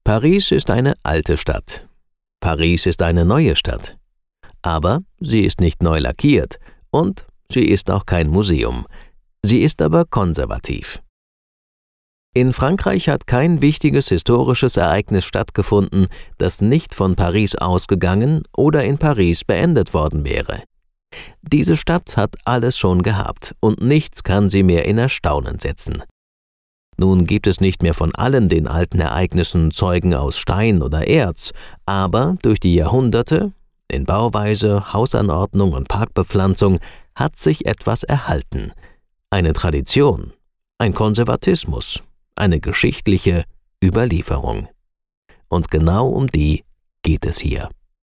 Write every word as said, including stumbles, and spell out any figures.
Paris ist eine alte Stadt. Paris ist eine neue Stadt. Aber sie ist nicht neu lackiert und sie ist auch kein Museum. Sie ist aber konservativ. In Frankreich hat kein wichtiges historisches Ereignis stattgefunden, das nicht von Paris ausgegangen oder in Paris beendet worden wäre. Diese Stadt hat alles schon gehabt und nichts kann sie mehr in Erstaunen setzen. Nun gibt es nicht mehr von allen den alten Ereignissen Zeugen aus Stein oder Erz, aber durch die Jahrhunderte, in Bauweise, Hausanordnung und Parkbepflanzung, hat sich etwas erhalten. Eine Tradition, ein Konservatismus, eine geschichtliche Überlieferung. Und genau um die geht es hier.